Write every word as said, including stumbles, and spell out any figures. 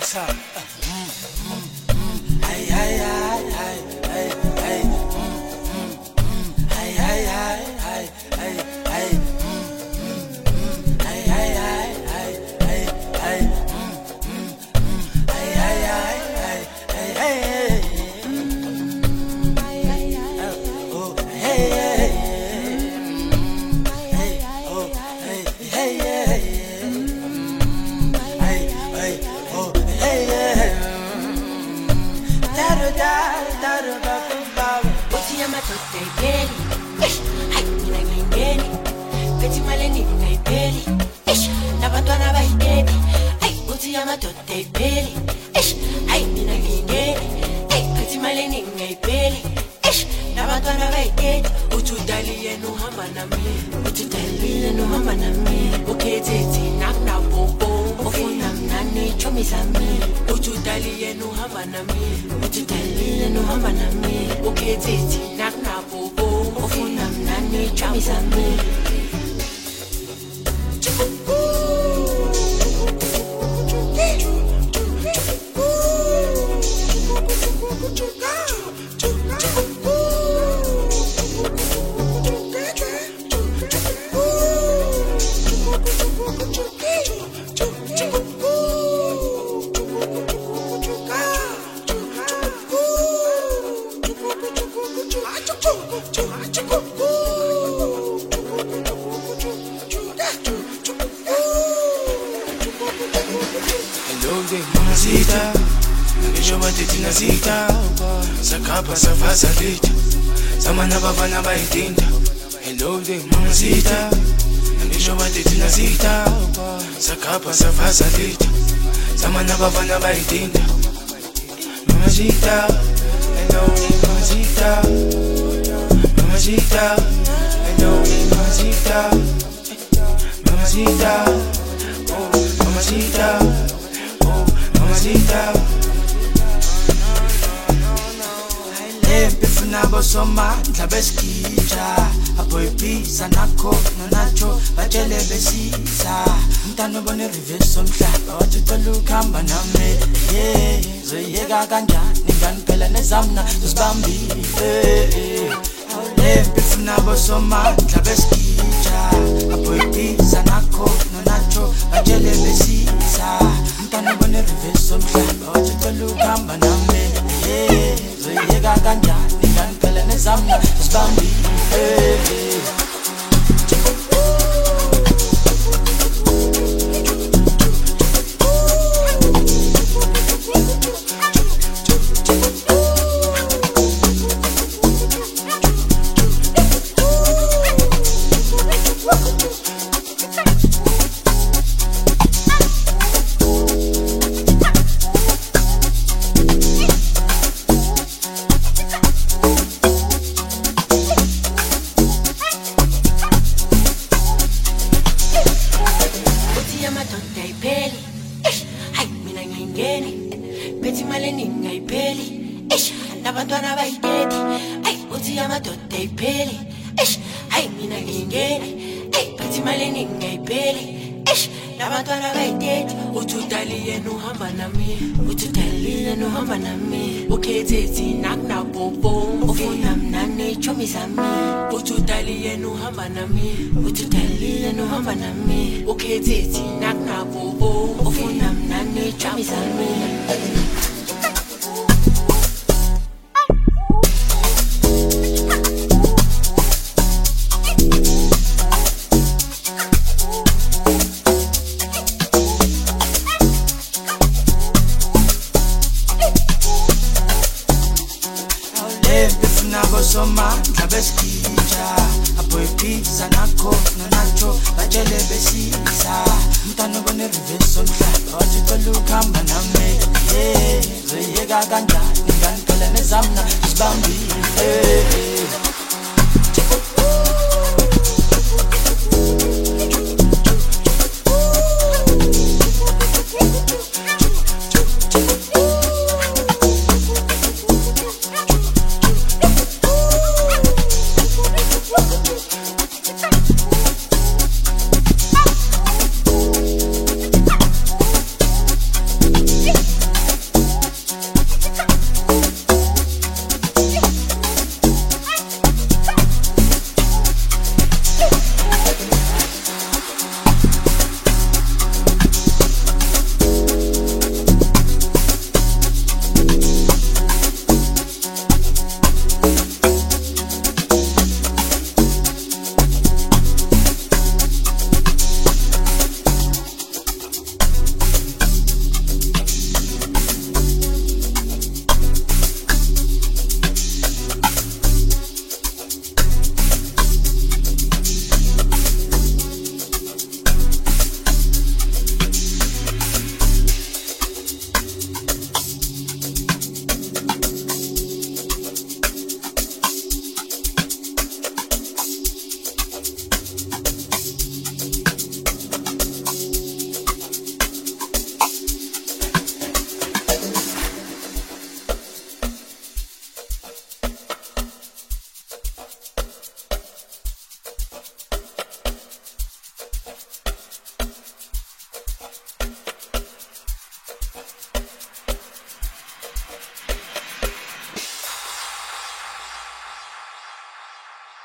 up. Hey, hey, hey, hey, hey, hey. Hey, hey, hey, hey, hey, hey. Hey, hey, hey, hey, hey, hey. Hey, hey, hey, hey, hey, hey. Oh, hey, hey. Hey, oh, hey, hey, hey. Hey, hey, oh, hey, hey. Daru, daru, daru, babu, babu. Uthi amadoda ayipeli, eish, hayi mina ngiyingeni, phethi imali eningi ngayipeli, eish, nabantwana bayiteti, hayi uthi amadoda ayipeli, eish, hayi mina ngiyingeni, hey, phethi imali eningi ngayipeli, eish, nabantwana bayiteti, uthi udali yena uhamba nami, uthi udali yena uhamba nami, ukhethe thina kunabobo, ufuna mina nechomi zami, uthi udali yena uhamba nami, uthi udali yena uhamba nami, ukhethe thina kunabobo, ufuna mina nechomi zami. Mamacita, ngisho bathi thina sita sakhapha safasa lita samana bafana bayidinda. Hello there mamacita, ngisho bathi thina sita sakhapha safasa lita samana bafana bayidinda. Mamacita, hello mamacita, mamacita, hello mamacita, mamacita, oh mamacita. Mamacita, hayilembe funa bosomandla besikija aboyiphiza nakho nonacho batshele besisa umntana obone reverse omhlaba wathi ucela ukuhamba nami yeah zoyeka kanjani ngani phela nezamna zosibambile hayilembe funa bosomandla besikija aboyiphiza nakho nonacho batshele besisa umntana obone reverse omhlaba wathi ucela ukuhamba nami yeah zoyeka kanjani ngani phela nezamna zosibambile phethi imali eningi ngayipeli, eish, nabantwana bayiteti, ayi uthi amadoda ayipeli, eish, hayi mina ngiyingeni, ayi phethi imali eningi ngayipeli, eish, nabantwana bayiteti, uthi udali yena uhamba nami, uthi udali yena uhamba nami, ukhethe thina kunabobo, ufuna mina nechomi zami, uthi udali yena uhamba nami, uthi udali yena uhamba nami, ukhethe thina kunabobo, ufuna mina nechomi zami. Bosomandla besikija aboyiphiza nakho nonacho batshele besisa umntana obone reverse omhlaba wathi ucela ukuhamba nami yeah zoyeka kanjani ngani phela nezamna zibambile